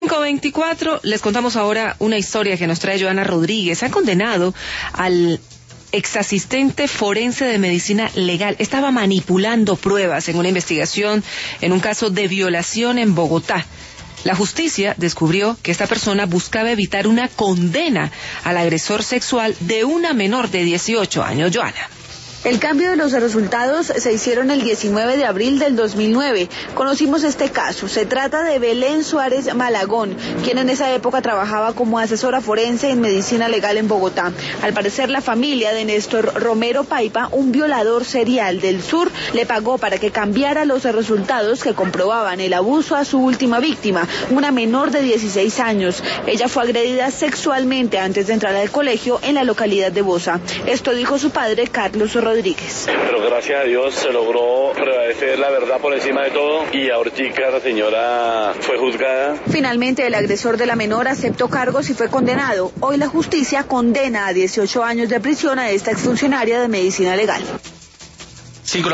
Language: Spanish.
5:24, les contamos ahora una historia que nos trae Joana Rodríguez. Han condenado al exasistente forense de medicina legal. Estaba manipulando pruebas en una investigación en un caso de violación en Bogotá. La justicia descubrió que esta persona buscaba evitar una condena al agresor sexual de una menor de 18 años. Joana. El cambio de los resultados se hicieron el 19 de abril del 2009. Conocimos este caso. Se trata de Belén Suárez Malagón, quien en esa época trabajaba como asesora forense en medicina legal en Bogotá. Al parecer, la familia de Néstor Romero Paipa, un violador serial del sur, le pagó para que cambiara los resultados que comprobaban el abuso a su última víctima, una menor de 16 años. Ella fue agredida sexualmente antes de entrar al colegio en la localidad de Bosa. Esto dijo su padre, Carlos Rodríguez. Pero gracias a Dios se logró prevalecer la verdad por encima de todo y ahorita la señora fue juzgada. Finalmente el agresor de la menor aceptó cargos y fue condenado. Hoy la justicia condena a 18 años de prisión a esta exfuncionaria de medicina legal.